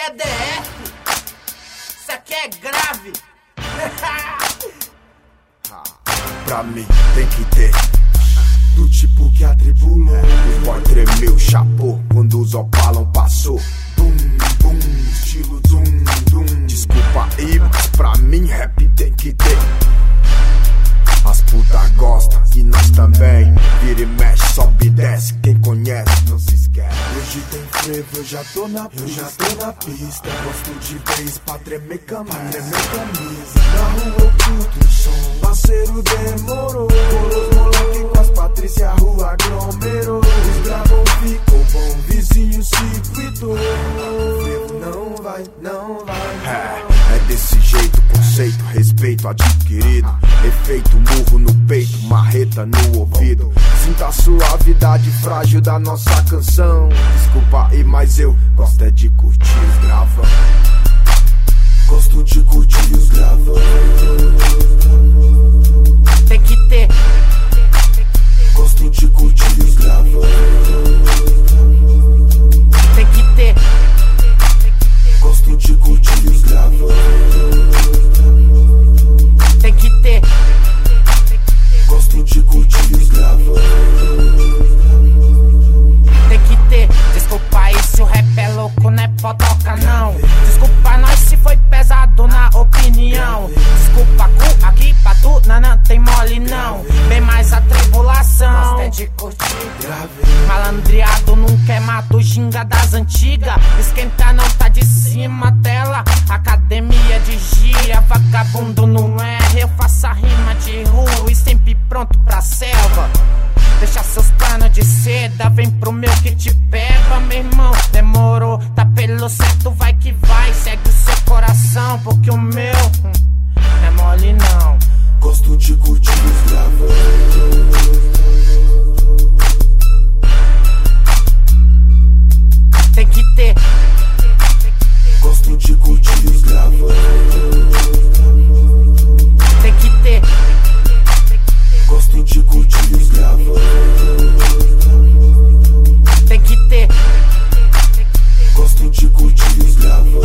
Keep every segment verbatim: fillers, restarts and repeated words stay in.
é D F, isso aqui é grave. Pra mim tem que ter do tipo que atribulou. Os boy tremeu, chapou quando os opalam passou. Bum, bum, estilo dum, dum. Desculpa aí, mas pra mim rap tem que ter. As puta gostam e nós também. Vira e mexe, sobe e desce. Quem conhece não se esquece. Hoje tem frevo, eu já tô na eu já tô na pista. Gosto de vez pra tremer camisa, tremer camisa. Na rua eu curto o som, parceiro demorou. Por os moleque com as Patrícia, a rua aglomerou. Os gravão ficou bom, vizinho se fritou. Frevo não vai, não vai. É, é desse jeito, conceito, respeito adquirido. Efeito murro no peito, marreta no ouvido. Sinta a suavidade frágil da nossa canção. Desculpa aí, mas eu gosto é de curtir os gravão. Gosto de curtir os gravão. Tem que ter. Gosto de curtir os gravão. Tem que ter. Gosto de curtir os gravão. Tem que ter. Gosto de curtir os gravão. Tem que ter. Desculpa aí se o rap é louco, não é potoca não. Desculpa nós se foi pesado na opinião. Desculpa cu aqui pra tu, não tem mole não. Bem mais a tribulação. Gosta de curtir. Malandreado nunca é mato, ginga das antigas. Esquenta não tá de cima tela. Academia de dia, vagabundo não erra. Eu faço a rima de rua e sempre pronto pra selva. Deixa seus panos de seda, vem pro meu que te pega, meu irmão. Demorou, tá pelo certo, vai que vai. Segue o seu coração, porque o meu hum, não é mole não. Gosto de curtir os gravão. Tem que ter. Gosto de curtir os gravão. Tem que ter. Gosto de curtir os gravão. Tem que ter. Gosto de curtir os gravão.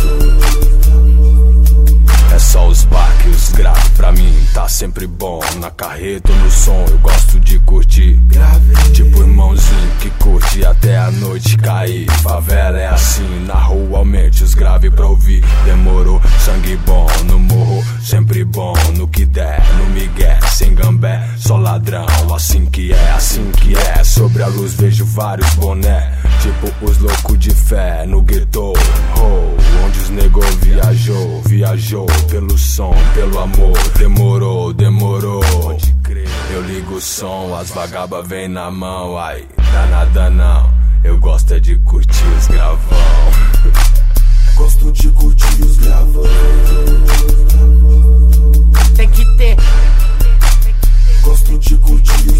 É só os baques, os graves, pra mim tá sempre bom. Na carreta ou no som, eu gosto de curtir. Tipo irmãozinho que curte até a noite cair. Favela é assim, na rua aumente os graves pra ouvir. Demorou, sangue bom, no morro, sempre bom. No que der, no migué, sem gambé, só ladrão. Assim que é, assim que é. Sobre a luz vejo vários boné, tipo os loucos de fé no gueto, oh, onde os nego viajou, viajou pelo som, pelo amor. Demorou, demorou, pode crer. Eu ligo o som, as vagabas vem na mão. Ai, dá nada não, eu gosto é de curtir os gravão. Gosto de curtir os gravão. Tem que ter. Gosto de curtir